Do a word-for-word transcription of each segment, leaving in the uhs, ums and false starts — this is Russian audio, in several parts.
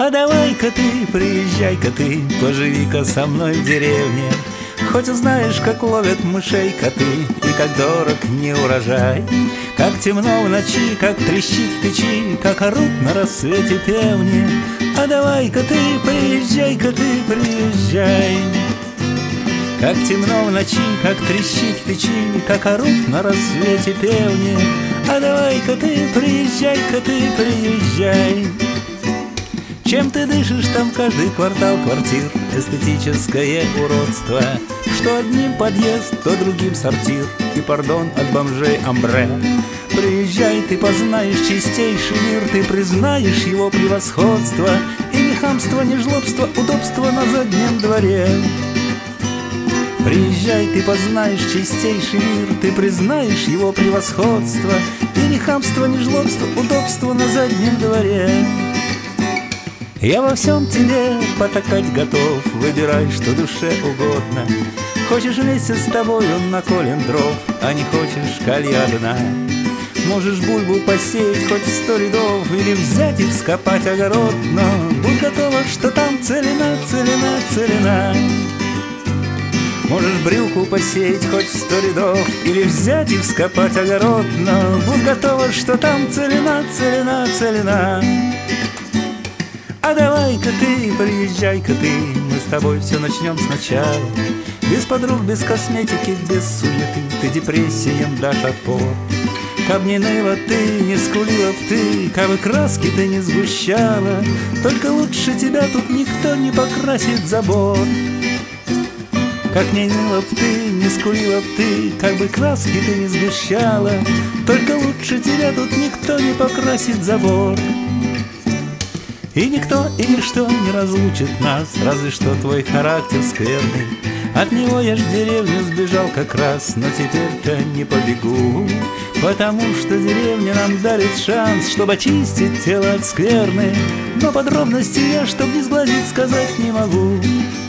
А давай-ка ты, приезжай-ка ты, поживи-ка со мной в деревне. Хоть узнаешь, как ловят мышей коты, и как дорог не урожай, как темно в ночи, как трещит в печи, как орут на рассвете певни. А давай-ка ты, приезжай-ка ты, приезжай. Как темно в ночи, как трещит в печи, как орут на рассвете певни. А давай-ка ты, приезжай-ка ты, приезжай. Чем ты дышишь, там каждый квартал квартир, эстетическое уродство, что одним подъезд, то другим сортир, и пардон от бомжей амбре. Приезжай, ты познаешь чистейший мир, ты признаешь его превосходство, и ни хамство, ни жлобство, удобство на заднем дворе. Приезжай, ты познаешь чистейший мир, ты признаешь его превосходство, и ни хамство, ни жлобство, удобство на заднем дворе. Я во всем тебе потакать готов, выбирай, что душе угодно. Хочешь вместе с тобою наколем дров, а не хочешь кали одна. Можешь бульбу посеять хоть в сто рядов, или взять и вскопать огород, но будь готова, что там целина, целина, целина. Можешь брюку посеять хоть в сто рядов, или взять и вскопать огород, но будь готова, что там целина, целина, целина. А давай-ка ты, приезжай-ка ты, мы с тобой все начнем сначала. Без подруг, без косметики, без суеты, ты депрессиям дашь отпор. Каб не ныла ты, не скулила б ты, кабы краски ты не сгущала, только лучше тебя тут никто не покрасит забор. Как не ныла б ты, не скулила б ты, как бы краски ты не сгущала, только лучше тебя тут никто не покрасит забор. И никто и ничто не разлучит нас, разве что твой характер скверный. От него я ж в деревню сбежал как раз, но теперь-то не побегу, потому что деревня нам дарит шанс, чтобы очистить тело от скверны. Но подробности я, чтоб не сглазить, сказать не могу,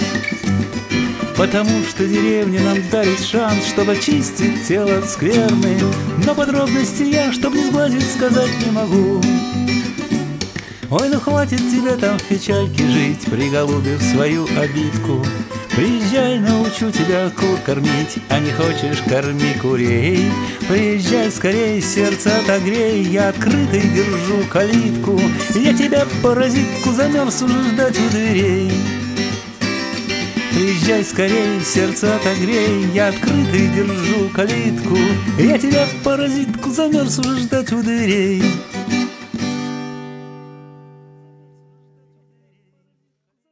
потому что деревня нам дарит шанс, чтобы очистить тело от скверны. Но подробности я, чтоб не сглазить, сказать не могу. Ой, ну хватит тебе там в печальке жить, приголубив свою обидку. Приезжай, научу тебя кур кормить, а не хочешь — корми курей. Приезжай скорей, сердце отогрей, я открытой держу калитку. Я тебя, паразитку, замерз уже ждать у дверей. Приезжай скорей, сердце отогрей, я открытой держу калитку. Я тебя, паразитку, замерз уже ждать у дверей.